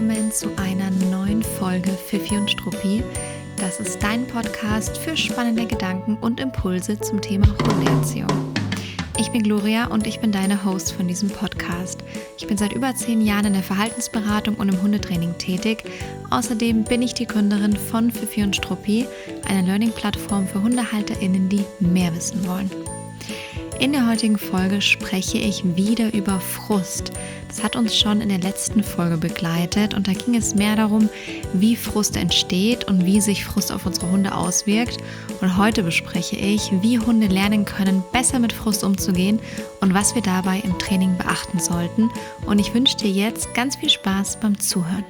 willkommen zu einer neuen Folge Fifi und Struppi. Das ist dein Podcast für spannende Gedanken und Impulse zum Thema Hundeerziehung. Ich bin Gloria und ich bin deine Host von diesem Podcast. Ich bin seit über 10 Jahren in der Verhaltensberatung und im Hundetraining tätig. Außerdem bin ich die Gründerin von Fifi und Struppi, einer Learning-Plattform für HundehalterInnen, die mehr wissen wollen. In der heutigen Folge spreche ich wieder über Frust. Das hat uns schon in der letzten Folge begleitet und da ging es mehr darum, wie Frust entsteht und wie sich Frust auf unsere Hunde auswirkt. Und heute bespreche ich, wie Hunde lernen können, besser mit Frust umzugehen und was wir dabei im Training beachten sollten. Und ich wünsche dir jetzt ganz viel Spaß beim Zuhören.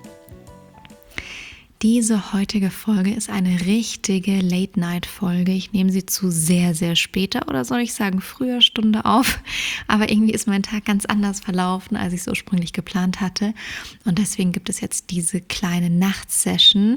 Diese heutige Folge ist eine richtige Late-Night-Folge. Ich nehme sie zu sehr, sehr später oder soll ich sagen früher Stunde auf. Aber irgendwie ist mein Tag ganz anders verlaufen, als ich es ursprünglich geplant hatte. Und deswegen gibt es jetzt diese kleine Nachtsession.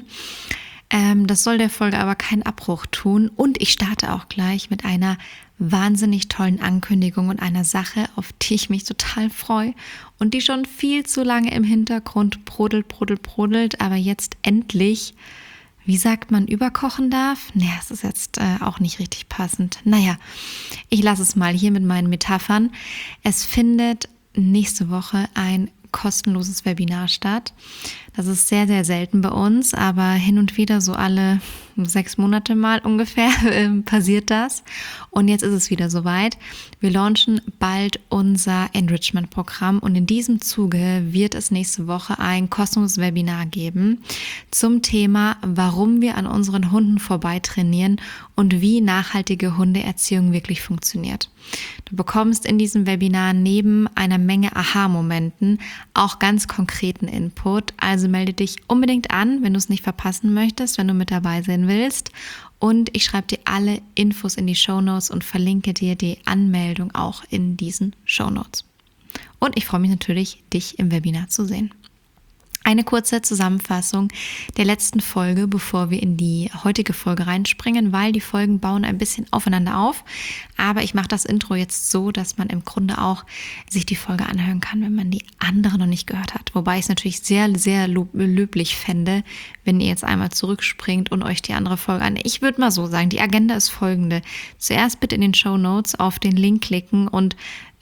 Das soll der Folge aber keinen Abbruch tun. Und ich starte auch gleich mit einer wahnsinnig tollen Ankündigung und einer Sache, auf die ich mich total freue und die schon viel zu lange im Hintergrund brodelt, aber jetzt endlich, wie sagt man, überkochen darf? Naja, es ist jetzt auch nicht richtig passend. Naja, ich lasse es mal hier mit meinen Metaphern. Es findet nächste Woche ein kostenloses Webinar statt. Das ist sehr, sehr selten bei uns, aber hin und wieder, so alle 6 Monate mal ungefähr, passiert das. Und jetzt ist es wieder soweit. Wir launchen bald unser Enrichment-Programm und in diesem Zuge wird es nächste Woche ein kostenloses Webinar geben zum Thema, warum wir an unseren Hunden vorbei trainieren und wie nachhaltige Hundeerziehung wirklich funktioniert. Du bekommst in diesem Webinar neben einer Menge Aha-Momenten auch ganz konkreten Input. Also melde dich unbedingt an, wenn du es nicht verpassen möchtest, wenn du mit dabei sein willst. Und ich schreibe dir alle Infos in die Shownotes und verlinke dir die Anmeldung auch in diesen Shownotes. Und ich freue mich natürlich, dich im Webinar zu sehen. Eine kurze Zusammenfassung der letzten Folge, bevor wir in die heutige Folge reinspringen, weil die Folgen bauen ein bisschen aufeinander auf. Aber ich mache das Intro jetzt so, dass man im Grunde auch sich die Folge anhören kann, wenn man die andere noch nicht gehört hat. Wobei ich es natürlich sehr, sehr löblich fände, wenn ihr jetzt einmal zurückspringt und euch die andere Folge anhört. Ich würde mal so sagen, die Agenda ist folgende. Zuerst bitte in den Shownotes auf den Link klicken und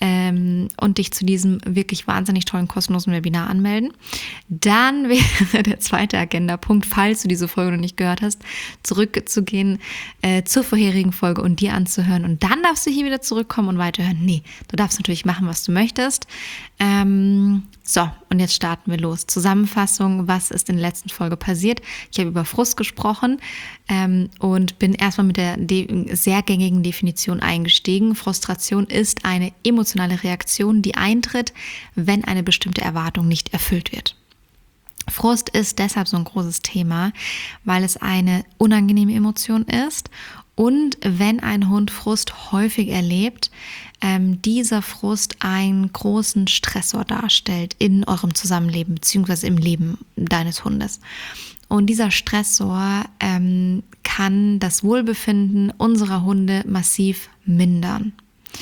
dich zu diesem wirklich wahnsinnig tollen kostenlosen Webinar anmelden. Dann wäre der zweite Agendapunkt, falls du diese Folge noch nicht gehört hast, zurückzugehen zur vorherigen Folge und dir anzuhören. Und dann darfst du hier wieder zurückkommen und weiterhören. Nee, du darfst natürlich machen, was du möchtest. So, und jetzt starten wir los. Zusammenfassung, was ist in der letzten Folge passiert? Ich habe über Frust gesprochen und bin erstmal mit der sehr gängigen Definition eingestiegen. Frustration ist eine emotionale Reaktion, die eintritt, wenn eine bestimmte Erwartung nicht erfüllt wird. Frust ist deshalb so ein großes Thema, weil es eine unangenehme Emotion ist. Und wenn ein Hund Frust häufig erlebt, dieser Frust einen großen Stressor darstellt in eurem Zusammenleben bzw. im Leben deines Hundes. Und dieser Stressor kann das Wohlbefinden unserer Hunde massiv mindern.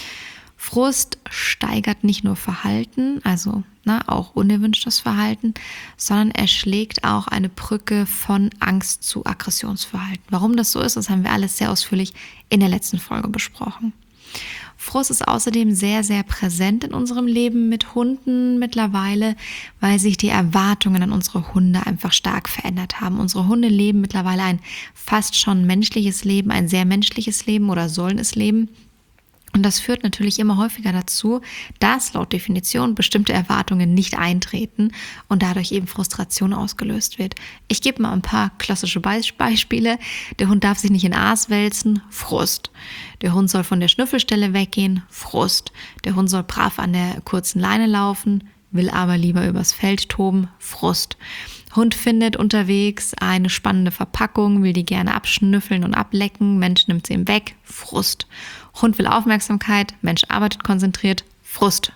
Frust steigert nicht nur Verhalten, also auch unerwünschtes Verhalten, sondern er schlägt auch eine Brücke von Angst zu Aggressionsverhalten. Warum das so ist, das haben wir alles sehr ausführlich in der letzten Folge besprochen. Frust ist außerdem sehr, sehr präsent in unserem Leben mit Hunden mittlerweile, weil sich die Erwartungen an unsere Hunde einfach stark verändert haben. Unsere Hunde leben mittlerweile ein fast schon menschliches Leben, ein sehr menschliches Leben oder sollen es leben. Und das führt natürlich immer häufiger dazu, dass laut Definition bestimmte Erwartungen nicht eintreten und dadurch eben Frustration ausgelöst wird. Ich gebe mal ein paar klassische Beispiele. Der Hund darf sich nicht in Aas wälzen, Frust. Der Hund soll von der Schnüffelstelle weggehen, Frust. Der Hund soll brav an der kurzen Leine laufen, will aber lieber übers Feld toben, Frust. Hund findet unterwegs eine spannende Verpackung, will die gerne abschnüffeln und ablecken, Mensch nimmt sie ihm weg, Frust. Hund will Aufmerksamkeit, Mensch arbeitet konzentriert, Frust.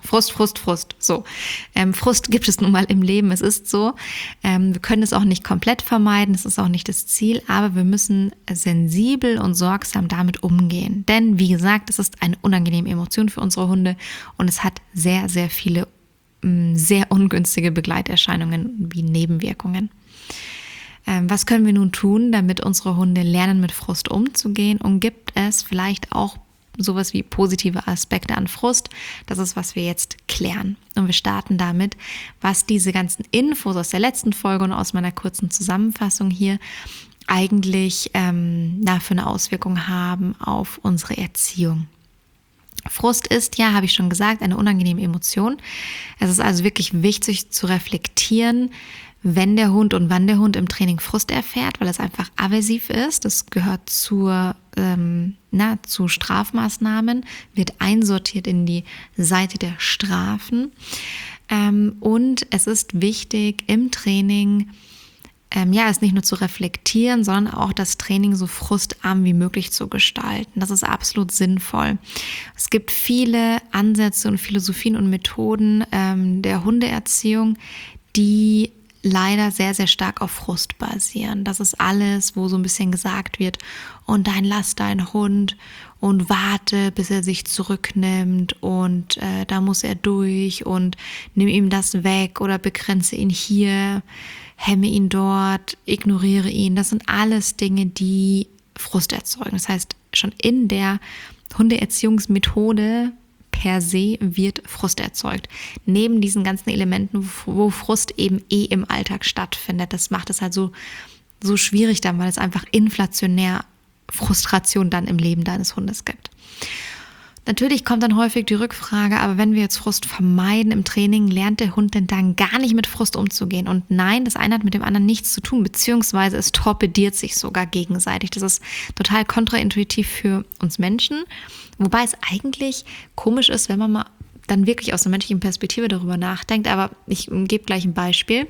So, Frust gibt es nun mal im Leben, es ist so. Wir können es auch nicht komplett vermeiden, es ist auch nicht das Ziel, aber wir müssen sensibel und sorgsam damit umgehen. Denn wie gesagt, es ist eine unangenehme Emotion für unsere Hunde und es hat sehr, sehr viele sehr ungünstige Begleiterscheinungen wie Nebenwirkungen. Was können wir nun tun, damit unsere Hunde lernen, mit Frust umzugehen? Und gibt es vielleicht auch sowas wie positive Aspekte an Frust? Das ist, was wir jetzt klären. Und wir starten damit, was diese ganzen Infos aus der letzten Folge und aus meiner kurzen Zusammenfassung hier eigentlich für eine Auswirkung haben auf unsere Erziehung. Frust ist, ja, habe ich schon gesagt, eine unangenehme Emotion. Es ist also wirklich wichtig zu reflektieren, wenn der Hund und wann der Hund im Training Frust erfährt, weil es einfach aversiv ist. Das gehört zu Strafmaßnahmen, wird einsortiert in die Seite der Strafen. Und es ist wichtig im Training, es nicht nur zu reflektieren, sondern auch das Training so frustarm wie möglich zu gestalten. Das ist absolut sinnvoll. Es gibt viele Ansätze und Philosophien und Methoden der Hundeerziehung, die leider sehr, sehr stark auf Frust basieren. Das ist alles, wo so ein bisschen gesagt wird, und dann lass deinen Hund und warte, bis er sich zurücknimmt und da muss er durch und nimm ihm das weg oder begrenze ihn hier, hemme ihn dort, ignoriere ihn. Das sind alles Dinge, die Frust erzeugen. Das heißt, schon in der Hundeerziehungsmethode per se wird Frust erzeugt. Neben diesen ganzen Elementen, wo Frust eben im Alltag stattfindet. Das macht es halt so schwierig dann, weil es einfach inflationär Frustration dann im Leben deines Hundes gibt. Natürlich kommt dann häufig die Rückfrage, aber wenn wir jetzt Frust vermeiden im Training, lernt der Hund denn dann gar nicht mit Frust umzugehen? Und nein, das eine hat mit dem anderen nichts zu tun, beziehungsweise es torpediert sich sogar gegenseitig. Das ist total kontraintuitiv für uns Menschen, wobei es eigentlich komisch ist, wenn man mal dann wirklich aus einer menschlichen Perspektive darüber nachdenkt. Aber ich gebe gleich ein Beispiel.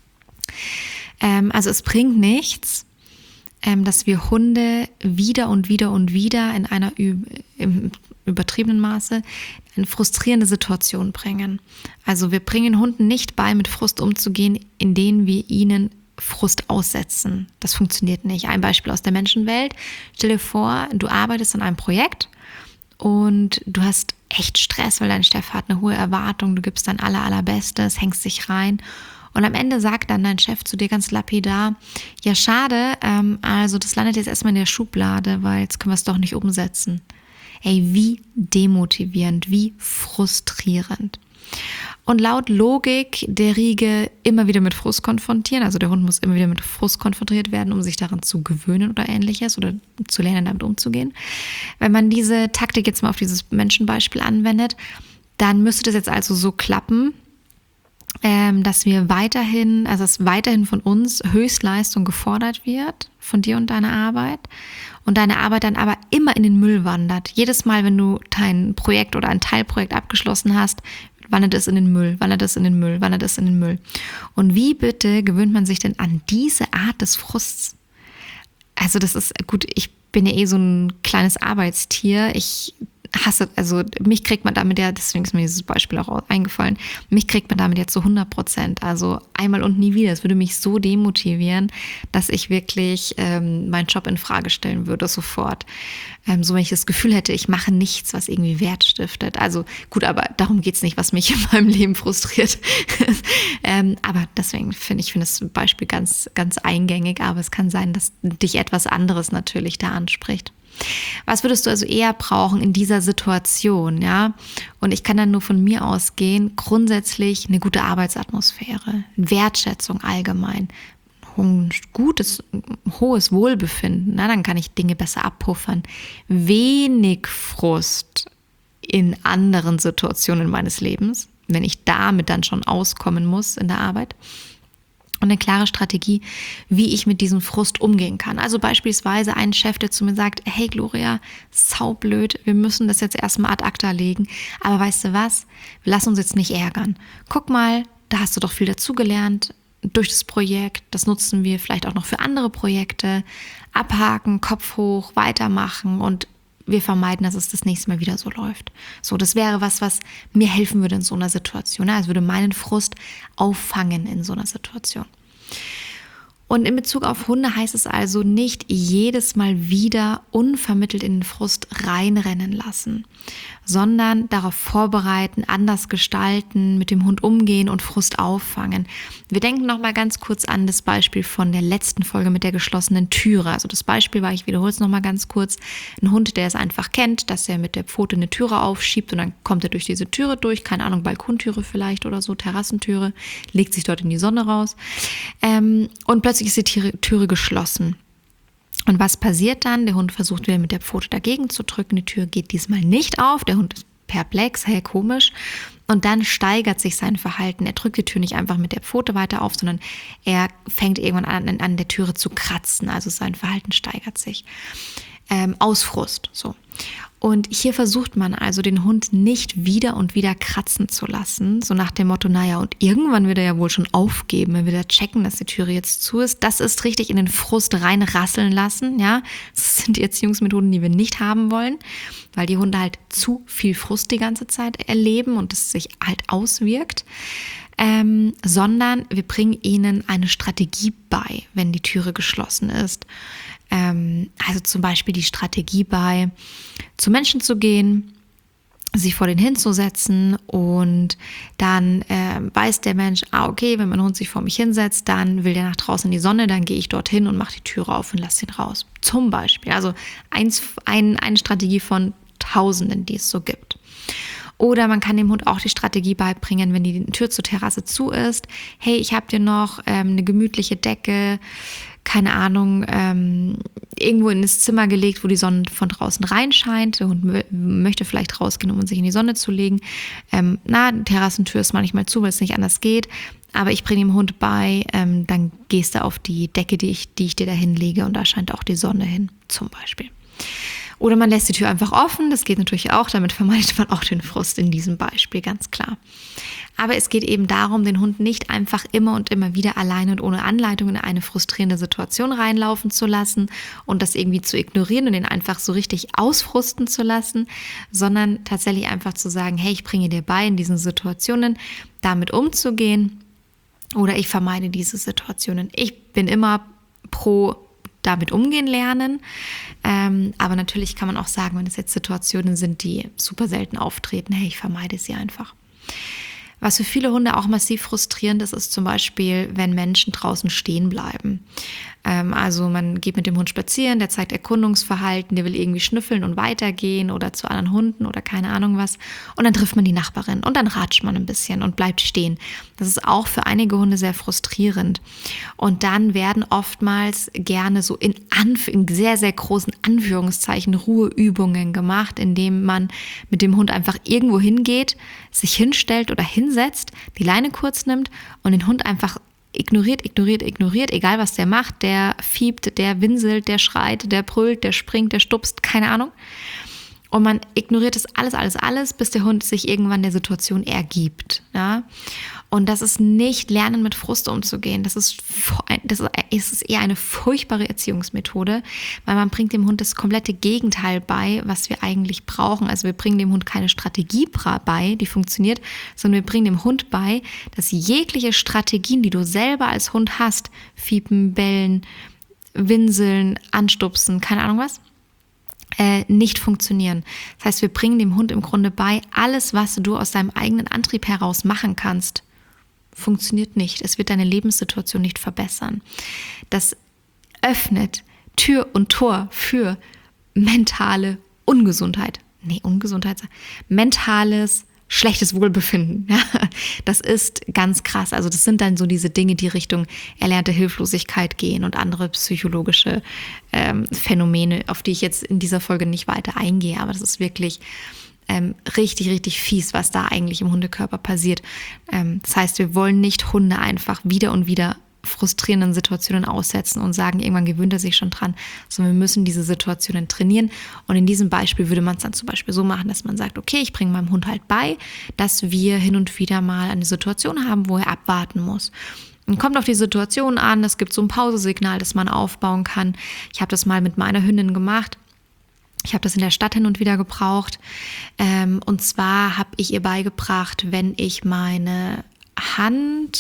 Also es bringt nichts, dass wir Hunde wieder und wieder und wieder in einer im übertriebenen Maße in frustrierende Situation bringen. Also wir bringen Hunden nicht bei, mit Frust umzugehen, indem wir ihnen Frust aussetzen. Das funktioniert nicht. Ein Beispiel aus der Menschenwelt. Stell dir vor, du arbeitest an einem Projekt und du hast echt Stress, weil dein Chef hat eine hohe Erwartung, du gibst dein Allerbestes, hängst dich rein. Und am Ende sagt dann dein Chef zu dir ganz lapidar, ja schade, also das landet jetzt erstmal in der Schublade, weil jetzt können wir es doch nicht umsetzen. Ey, wie demotivierend, wie frustrierend. Und laut Logik der Riege immer wieder mit Frust konfrontieren, also der Hund muss immer wieder mit Frust konfrontiert werden, um sich daran zu gewöhnen oder ähnliches oder zu lernen, damit umzugehen. Wenn man diese Taktik jetzt mal auf dieses Menschenbeispiel anwendet, dann müsste das jetzt also so klappen, dass wir dass weiterhin von uns Höchstleistung gefordert wird, von dir und deiner Arbeit, und deine Arbeit dann aber immer in den Müll wandert. Jedes Mal, wenn du dein Projekt oder ein Teilprojekt abgeschlossen hast, wandert es in den Müll, wandert es in den Müll, wandert es in den Müll. Und wie bitte gewöhnt man sich denn an diese Art des Frusts? Also das ist gut, ich bin ja so ein kleines Arbeitstier, ich hasse, also mich kriegt man damit ja, deswegen ist mir dieses Beispiel auch eingefallen, mich kriegt man damit ja zu 100%, also einmal und nie wieder. Es würde mich so demotivieren, dass ich wirklich meinen Job in Frage stellen würde sofort. So, wenn ich das Gefühl hätte, ich mache nichts, was irgendwie Wert stiftet. Also gut, aber darum geht es nicht, was mich in meinem Leben frustriert. Aber deswegen finde ich das Beispiel ganz, ganz eingängig, aber es kann sein, dass dich etwas anderes natürlich da anspricht. Was würdest du also eher brauchen in dieser Situation, ja? Und ich kann dann nur von mir ausgehen, grundsätzlich eine gute Arbeitsatmosphäre, Wertschätzung allgemein, hohes Wohlbefinden, na, dann kann ich Dinge besser abpuffern, wenig Frust in anderen Situationen meines Lebens, wenn ich damit dann schon auskommen muss in der Arbeit. Und eine klare Strategie, wie ich mit diesem Frust umgehen kann. Also beispielsweise ein Chef, der zu mir sagt, hey Gloria, saublöd, wir müssen das jetzt erstmal ad acta legen. Aber weißt du was, wir lassen uns jetzt nicht ärgern. Guck mal, da hast du doch viel dazugelernt durch das Projekt. Das nutzen wir vielleicht auch noch für andere Projekte. Abhaken, Kopf hoch, weitermachen und wir vermeiden, dass es das nächste Mal wieder so läuft. So, das wäre was mir helfen würde in so einer Situation. Also würde meinen Frust auffangen in so einer Situation. Und in Bezug auf Hunde heißt es also nicht jedes Mal wieder unvermittelt in den Frust reinrennen lassen, sondern darauf vorbereiten, anders gestalten, mit dem Hund umgehen und Frust auffangen. Wir denken nochmal ganz kurz an das Beispiel von der letzten Folge mit der geschlossenen Türe. Also das Beispiel war, ich wiederhole es nochmal ganz kurz, ein Hund, der es einfach kennt, dass er mit der Pfote eine Türe aufschiebt und dann kommt er durch diese Türe durch, keine Ahnung, Balkontüre vielleicht oder so, Terrassentüre, legt sich dort in die Sonne raus und plötzlich ist die Türe geschlossen. Und was passiert dann? Der Hund versucht wieder mit der Pfote dagegen zu drücken. Die Tür geht diesmal nicht auf. Der Hund ist perplex, komisch. Und dann steigert sich sein Verhalten. Er drückt die Tür nicht einfach mit der Pfote weiter auf, sondern er fängt irgendwann an der Türe zu kratzen. Also sein Verhalten steigert sich. Aus Frust. So. Und hier versucht man also den Hund nicht wieder und wieder kratzen zu lassen, so nach dem Motto, naja, und irgendwann wird er ja wohl schon aufgeben, er wird ja checken, dass die Türe jetzt zu ist. Das ist richtig in den Frust reinrasseln lassen, ja. Das sind die Erziehungsmethoden, die wir nicht haben wollen, weil die Hunde halt zu viel Frust die ganze Zeit erleben und es sich halt auswirkt. Sondern wir bringen ihnen eine Strategie bei, wenn die Türe geschlossen ist. Also zum Beispiel die Strategie bei, zu Menschen zu gehen, sich vor den hinzusetzen und dann weiß der Mensch, okay, wenn mein Hund sich vor mich hinsetzt, dann will der nach draußen in die Sonne, dann gehe ich dorthin und mache die Türe auf und lasse ihn raus. Zum Beispiel, also eine Strategie von Tausenden, die es so gibt. Oder man kann dem Hund auch die Strategie beibringen, wenn die Tür zur Terrasse zu ist. Hey, ich habe dir noch eine gemütliche Decke, keine Ahnung, irgendwo in das Zimmer gelegt, wo die Sonne von draußen reinscheint. Der Hund möchte vielleicht rausgehen, um sich in die Sonne zu legen. Die Terrassentür ist manchmal zu, weil es nicht anders geht. Aber ich bringe dem Hund bei, dann gehst du auf die Decke, die ich dir da hinlege und da scheint auch die Sonne hin, zum Beispiel. Oder man lässt die Tür einfach offen, das geht natürlich auch, damit vermeidet man auch den Frust in diesem Beispiel, ganz klar. Aber es geht eben darum, den Hund nicht einfach immer und immer wieder alleine und ohne Anleitung in eine frustrierende Situation reinlaufen zu lassen und das irgendwie zu ignorieren und ihn einfach so richtig ausfrusten zu lassen, sondern tatsächlich einfach zu sagen, hey, ich bringe dir bei, in diesen Situationen damit umzugehen oder ich vermeide diese Situationen. Ich bin immer pro damit umgehen lernen. Aber natürlich kann man auch sagen, wenn es jetzt Situationen sind, die super selten auftreten, hey, ich vermeide sie einfach. Was für viele Hunde auch massiv frustrierend ist, ist zum Beispiel, wenn Menschen draußen stehen bleiben. Also man geht mit dem Hund spazieren, der zeigt Erkundungsverhalten, der will irgendwie schnüffeln und weitergehen oder zu anderen Hunden oder keine Ahnung was. Und dann trifft man die Nachbarin und dann ratscht man ein bisschen und bleibt stehen. Das ist auch für einige Hunde sehr frustrierend. Und dann werden oftmals gerne so in sehr, sehr großen Anführungszeichen Ruheübungen gemacht, indem man mit dem Hund einfach irgendwo hingeht, sich hinstellt oder hinsetzt, die Leine kurz nimmt und den Hund einfach ignoriert, egal was der macht, der fiebt, der winselt, der schreit, der brüllt, der springt, der stupst, keine Ahnung. Und man ignoriert das alles, bis der Hund sich irgendwann der Situation ergibt. Ja? Und das ist nicht Lernen, mit Frust umzugehen. Das ist eher eine furchtbare Erziehungsmethode, weil man bringt dem Hund das komplette Gegenteil bei, was wir eigentlich brauchen. Also wir bringen dem Hund keine Strategie bei, die funktioniert, sondern wir bringen dem Hund bei, dass jegliche Strategien, die du selber als Hund hast, fiepen, bellen, winseln, anstupsen, keine Ahnung was, nicht funktionieren. Das heißt, wir bringen dem Hund im Grunde bei, alles, was du aus deinem eigenen Antrieb heraus machen kannst, funktioniert nicht. Es wird deine Lebenssituation nicht verbessern. Das öffnet Tür und Tor für mentale Ungesundheit. Mentales schlechtes Wohlbefinden. Ja, das ist ganz krass. Also das sind dann so diese Dinge, die Richtung erlernte Hilflosigkeit gehen und andere psychologische Phänomene, auf die ich jetzt in dieser Folge nicht weiter eingehe. Aber das ist wirklich richtig, richtig fies, was da eigentlich im Hundekörper passiert. Das heißt, wir wollen nicht Hunde einfach wieder und wieder frustrierenden Situationen aussetzen und sagen, irgendwann gewöhnt er sich schon dran, sondern wir müssen diese Situationen trainieren. Und in diesem Beispiel würde man es dann zum Beispiel so machen, dass man sagt, okay, ich bringe meinem Hund halt bei, dass wir hin und wieder mal eine Situation haben, wo er abwarten muss. Und kommt auf die Situation an, es gibt so ein Pausesignal, das man aufbauen kann. Ich habe das mal mit meiner Hündin gemacht. Ich habe das in der Stadt hin und wieder gebraucht. Und zwar habe ich ihr beigebracht, wenn ich meine Hand,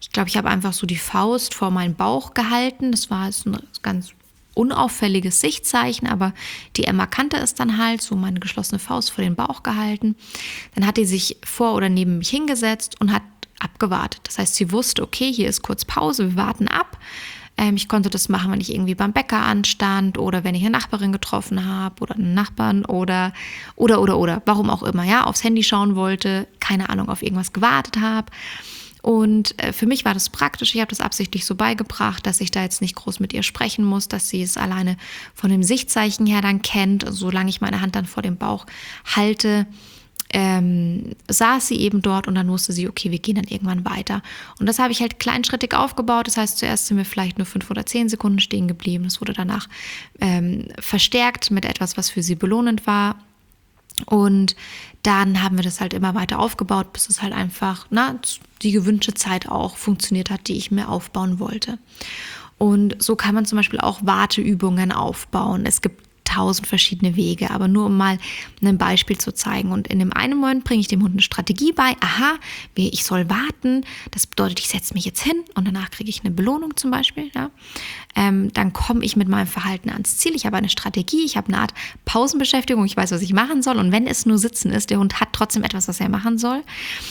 Ich glaube, ich habe einfach so die Faust vor meinen Bauch gehalten. Das war jetzt ein ganz unauffälliges Sichtzeichen, aber die Emma kannte es dann halt, so meine geschlossene Faust vor den Bauch gehalten. Dann hat die sich vor oder neben mich hingesetzt und hat abgewartet. Das heißt, sie wusste, okay, hier ist kurz Pause, wir warten ab. Ich konnte das machen, wenn ich irgendwie beim Bäcker anstand oder wenn ich eine Nachbarin getroffen habe oder einen Nachbarn oder, warum auch immer, ja, aufs Handy schauen wollte, keine Ahnung, auf irgendwas gewartet habe. Und für mich war das praktisch. Ich habe das absichtlich so beigebracht, dass ich da jetzt nicht groß mit ihr sprechen muss, dass sie es alleine von dem Sichtzeichen her dann kennt. Solange ich meine Hand dann vor dem Bauch halte, saß sie eben dort und dann wusste sie, okay, wir gehen dann irgendwann weiter. Und das habe ich halt kleinschrittig aufgebaut. Das heißt, zuerst sind wir vielleicht nur 5 oder 10 Sekunden stehen geblieben. Das wurde danach verstärkt mit etwas, was für sie belohnend war. Und dann haben wir das halt immer weiter aufgebaut, bis es halt einfach die gewünschte Zeit auch funktioniert hat, die ich mir aufbauen wollte. Und so kann man zum Beispiel auch Warteübungen aufbauen. Es gibt 1000 verschiedene Wege, aber nur um mal ein Beispiel zu zeigen. Und in dem einen Moment bringe ich dem Hund eine Strategie bei. Aha, ich soll warten. Das bedeutet, ich setze mich jetzt hin und danach kriege ich eine Belohnung zum Beispiel. Ja. Dann komme ich mit meinem Verhalten ans Ziel. Ich habe eine Strategie, ich habe eine Art Pausenbeschäftigung. Ich weiß, was ich machen soll. Und wenn es nur Sitzen ist, der Hund hat trotzdem etwas, was er machen soll.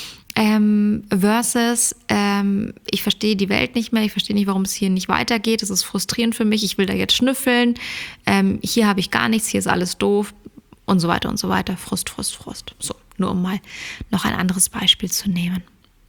Versus, ich verstehe die Welt nicht mehr, ich verstehe nicht, warum es hier nicht weitergeht, es ist frustrierend für mich, ich will da jetzt schnüffeln, hier habe ich gar nichts, hier ist alles doof und so weiter und so weiter, Frust. So, nur um mal noch ein anderes Beispiel zu nehmen.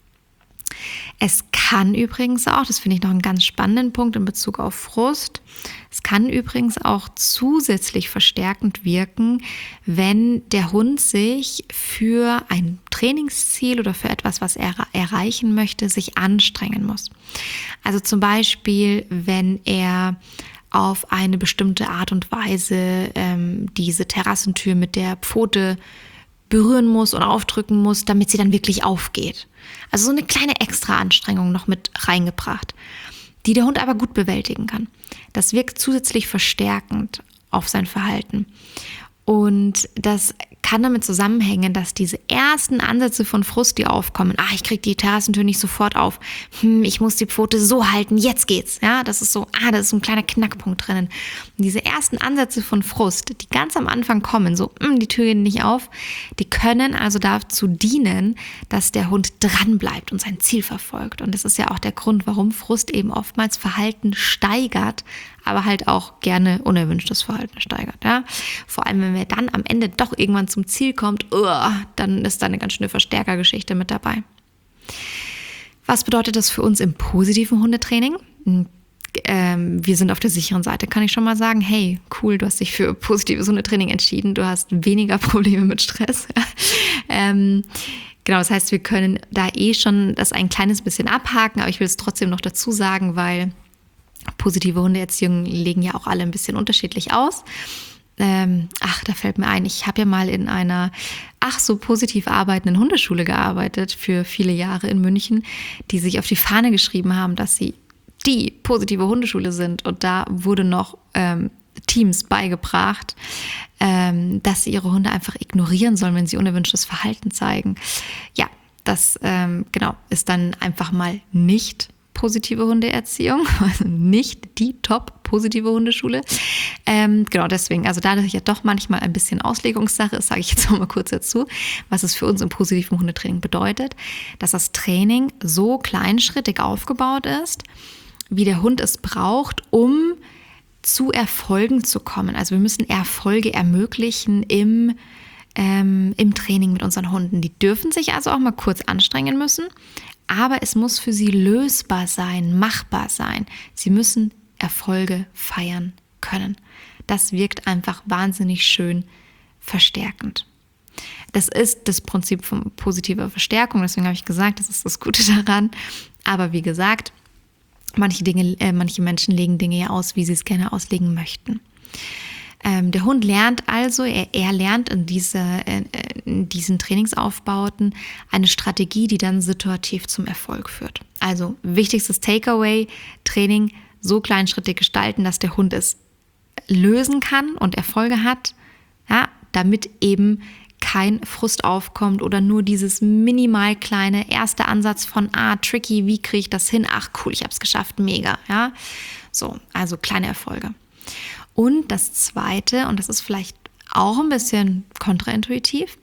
Es kann übrigens auch, das finde ich noch einen ganz spannenden Punkt in Bezug auf Frust, es kann übrigens auch zusätzlich verstärkend wirken, wenn der Hund sich für ein Trainingsziel oder für etwas, was er erreichen möchte, sich anstrengen muss. Also zum Beispiel, wenn er auf eine bestimmte Art und Weise diese Terrassentür mit der Pfote berühren muss und aufdrücken muss, damit sie dann wirklich aufgeht. Also so eine kleine extra Anstrengung noch mit reingebracht, die der Hund aber gut bewältigen kann. Das wirkt zusätzlich verstärkend auf sein Verhalten. Und das kann damit zusammenhängen, dass diese ersten Ansätze von Frust, die aufkommen, ich kriege die Terrassentür nicht sofort auf, ich muss die Pfote so halten, jetzt geht's. Ja, das ist so, da ist so ein kleiner Knackpunkt drinnen. Und diese ersten Ansätze von Frust, die ganz am Anfang kommen, so, die Tür geht nicht auf, die können also dazu dienen, dass der Hund dranbleibt und sein Ziel verfolgt. Und das ist ja auch der Grund, warum Frust eben oftmals Verhalten steigert, aber halt auch gerne unerwünschtes Verhalten steigert. Ja? Vor allem, wenn wir dann am Ende doch irgendwann zum Ziel kommt, dann ist da eine ganz schöne Verstärkergeschichte mit dabei. Was bedeutet das für uns im positiven Hundetraining? Wir sind auf der sicheren Seite, kann ich schon mal sagen. Hey, cool, du hast dich für positives Hundetraining entschieden. Du hast weniger Probleme mit Stress. Genau, das heißt, wir können da schon das ein kleines bisschen abhaken, aber ich will es trotzdem noch dazu sagen, weil positive Hundeerziehungen legen ja auch alle ein bisschen unterschiedlich aus. Da fällt mir ein, ich habe ja mal in einer so positiv arbeitenden Hundeschule gearbeitet für viele Jahre in München, die sich auf die Fahne geschrieben haben, dass sie die positive Hundeschule sind. Und da wurde noch Teams beigebracht, dass sie ihre Hunde einfach ignorieren sollen, wenn sie unerwünschtes Verhalten zeigen. Ja, das ist dann einfach mal nicht positive Hundeerziehung, also nicht die top positive Hundeschule. Deswegen, also dadurch ja doch manchmal ein bisschen Auslegungssache ist, sage ich jetzt noch mal kurz dazu, was es für uns im positiven Hundetraining bedeutet, dass das Training so kleinschrittig aufgebaut ist, wie der Hund es braucht, um zu Erfolgen zu kommen. Also wir müssen Erfolge ermöglichen im Training mit unseren Hunden. Die dürfen sich also auch mal kurz anstrengen müssen, aber es muss für sie lösbar sein, machbar sein. Sie müssen Erfolge feiern können. Das wirkt einfach wahnsinnig schön verstärkend. Das ist das Prinzip von positiver Verstärkung, deswegen habe ich gesagt, das ist das Gute daran. Aber wie gesagt, manche Menschen legen Dinge ja aus, wie sie es gerne auslegen möchten. Der Hund lernt also, er lernt in diesen Trainingsaufbauten eine Strategie, die dann situativ zum Erfolg führt. Also wichtigstes Takeaway, Training so kleinschrittig gestalten, dass der Hund es lösen kann und Erfolge hat, ja, damit eben kein Frust aufkommt oder nur dieses minimal kleine erste Ansatz von, tricky, wie kriege ich das hin? Ach cool, ich habe es geschafft, mega, ja. So, also kleine Erfolge. Und das Zweite, und das ist vielleicht auch ein bisschen kontraintuitiv,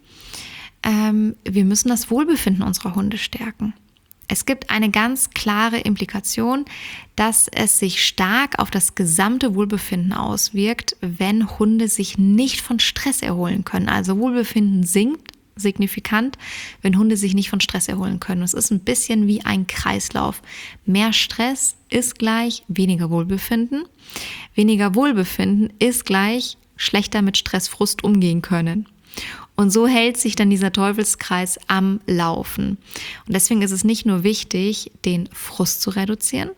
wir müssen das Wohlbefinden unserer Hunde stärken. Es gibt eine ganz klare Implikation, dass es sich stark auf das gesamte Wohlbefinden auswirkt, wenn Hunde sich nicht von Stress erholen können. Also Wohlbefinden sinkt signifikant, wenn Hunde sich nicht von Stress erholen können. Es ist ein bisschen wie ein Kreislauf. Mehr Stress ist gleich weniger Wohlbefinden. Weniger Wohlbefinden ist gleich schlechter mit Stress, Frust umgehen können. Und so hält sich dann dieser Teufelskreis am Laufen. Und deswegen ist es nicht nur wichtig, den Frust zu reduzieren,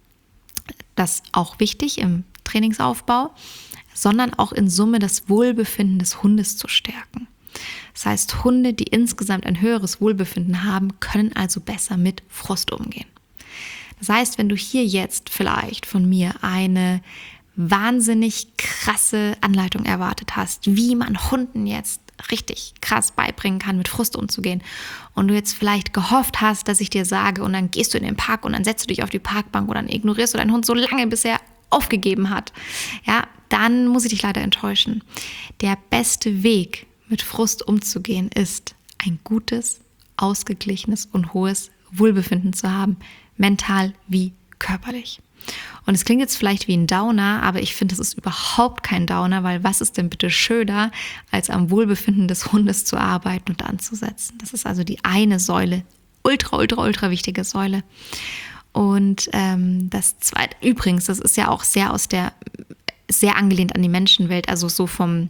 das ist auch wichtig im Trainingsaufbau, sondern auch in Summe das Wohlbefinden des Hundes zu stärken. Das heißt, Hunde, die insgesamt ein höheres Wohlbefinden haben, können also besser mit Frust umgehen. Das heißt, wenn du hier jetzt vielleicht von mir eine wahnsinnig krasse Anleitung erwartet hast, wie man Hunden jetzt richtig krass beibringen kann, mit Frust umzugehen, und du jetzt vielleicht gehofft hast, dass ich dir sage, und dann gehst du in den Park und dann setzt du dich auf die Parkbank und dann ignorierst du deinen Hund so lange, bis er aufgegeben hat, ja, dann muss ich dich leider enttäuschen. Der beste Weg, mit Frust umzugehen, ist, ein gutes, ausgeglichenes und hohes Wohlbefinden zu haben, mental wie körperlich. Und es klingt jetzt vielleicht wie ein Downer, aber ich finde, es ist überhaupt kein Downer, weil was ist denn bitte schöner, als am Wohlbefinden des Hundes zu arbeiten und anzusetzen? Das ist also die eine Säule, ultra, ultra, ultra wichtige Säule. Und das Zweite, übrigens, das ist ja auch sehr angelehnt an die Menschenwelt, also so vom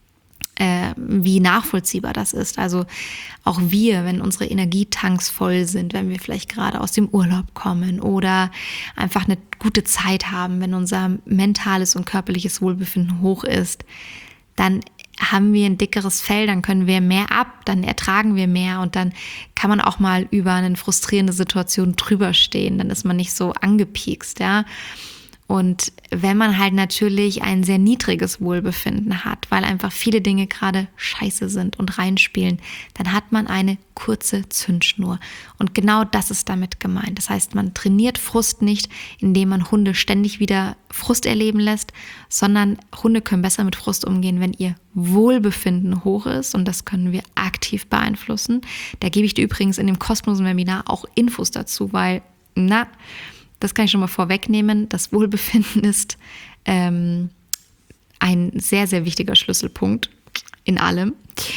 wie nachvollziehbar das ist. Also auch wir, wenn unsere Energietanks voll sind, wenn wir vielleicht gerade aus dem Urlaub kommen oder einfach eine gute Zeit haben, wenn unser mentales und körperliches Wohlbefinden hoch ist, dann haben wir ein dickeres Fell, dann können wir mehr ab, dann ertragen wir mehr und dann kann man auch mal über eine frustrierende Situation drüber stehen, dann ist man nicht so angepiekst, ja. Und wenn man halt natürlich ein sehr niedriges Wohlbefinden hat, weil einfach viele Dinge gerade scheiße sind und reinspielen, dann hat man eine kurze Zündschnur. Und genau das ist damit gemeint. Das heißt, man trainiert Frust nicht, indem man Hunde ständig wieder Frust erleben lässt, sondern Hunde können besser mit Frust umgehen, wenn ihr Wohlbefinden hoch ist. Und das können wir aktiv beeinflussen. Da gebe ich dir übrigens in dem kostenlosen Webinar auch Infos dazu, weil, das kann ich schon mal vorwegnehmen. Das Wohlbefinden ist ein sehr, sehr wichtiger Schlüsselpunkt in allem.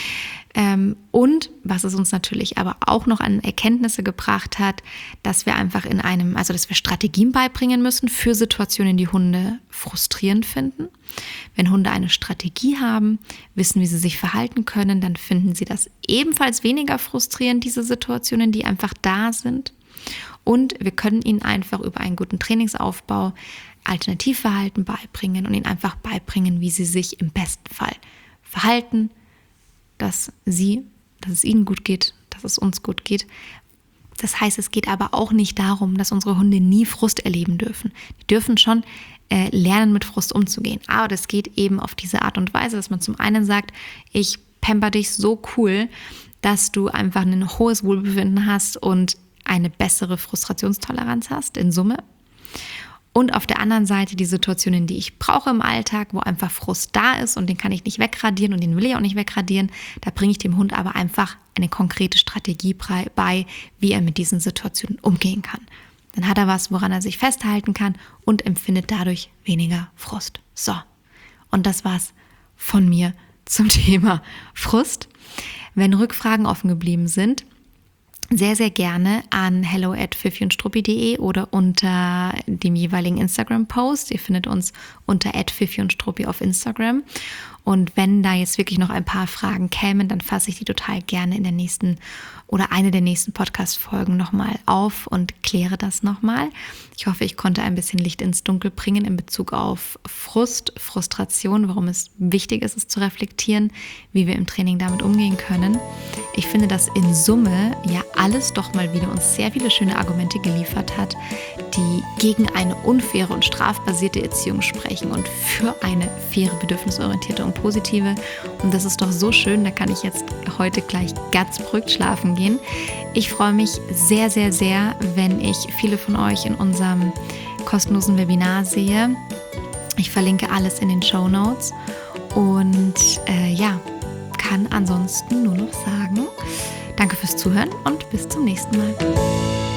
Und was es uns natürlich aber auch noch an Erkenntnisse gebracht hat, dass wir einfach dass wir Strategien beibringen müssen für Situationen, die Hunde frustrierend finden. Wenn Hunde eine Strategie haben, wissen, wie sie sich verhalten können, dann finden sie das ebenfalls weniger frustrierend, diese Situationen, die einfach da sind. Und wir können ihnen einfach über einen guten Trainingsaufbau Alternativverhalten beibringen und ihnen einfach beibringen, wie sie sich im besten Fall verhalten, dass es ihnen gut geht, dass es uns gut geht. Das heißt, es geht aber auch nicht darum, dass unsere Hunde nie Frust erleben dürfen. Die dürfen schon lernen, mit Frust umzugehen. Aber das geht eben auf diese Art und Weise, dass man zum einen sagt, ich pamper dich so cool, dass du einfach ein hohes Wohlbefinden hast und eine bessere Frustrationstoleranz hast in Summe. Und auf der anderen Seite die Situationen, die ich brauche im Alltag, wo einfach Frust da ist und den kann ich nicht wegradieren und den will ich auch nicht wegradieren. Da bringe ich dem Hund aber einfach eine konkrete Strategie bei, wie er mit diesen Situationen umgehen kann. Dann hat er was, woran er sich festhalten kann und empfindet dadurch weniger Frust. So, und das war's von mir zum Thema Frust. Wenn Rückfragen offen geblieben sind, sehr, sehr gerne an hello@fifiundstruppi.de oder unter dem jeweiligen Instagram-Post. Ihr findet uns unter @fifiundstruppi auf Instagram. Und wenn da jetzt wirklich noch ein paar Fragen kämen, dann fasse ich die total gerne in der nächsten oder eine der nächsten Podcast-Folgen nochmal auf und kläre das nochmal. Ich hoffe, ich konnte ein bisschen Licht ins Dunkel bringen in Bezug auf Frustration, warum es wichtig ist, es zu reflektieren, wie wir im Training damit umgehen können. Ich finde, dass in Summe ja alles doch mal wieder uns sehr viele schöne Argumente geliefert hat, die gegen eine unfaire und strafbasierte Erziehung sprechen und für eine faire, bedürfnisorientierte und positive. Und das ist doch so schön, da kann ich jetzt heute gleich ganz beruhigt schlafen gehen. Ich freue mich sehr, sehr, sehr, wenn ich viele von euch in unserem kostenlosen Webinar sehe. Ich verlinke alles in den Shownotes und kann ansonsten nur noch sagen, danke fürs Zuhören und bis zum nächsten Mal.